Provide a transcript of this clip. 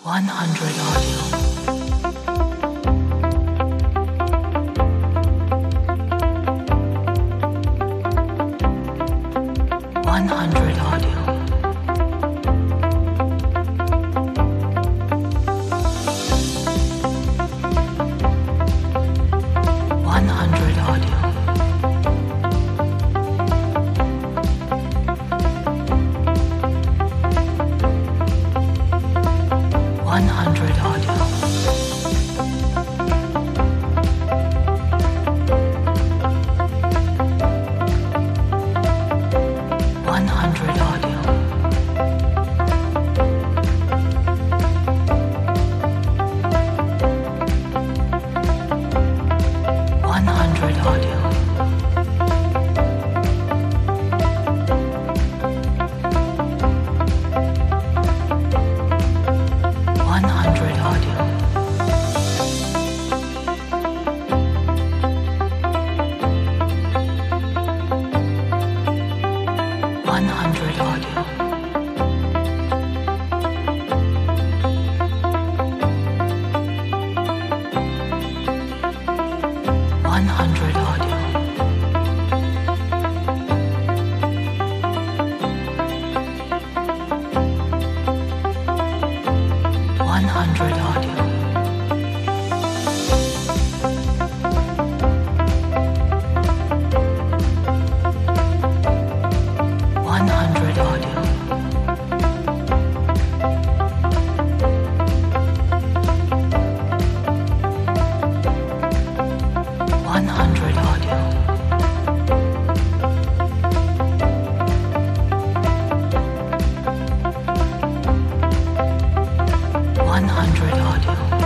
100 audio. 100 audio. 100 audio. 100 audio. 100 audio. 100 audio. 100 audio. 100 audio. 100 audio. 100 audio. 100 audio. 100 audio. 100 audio.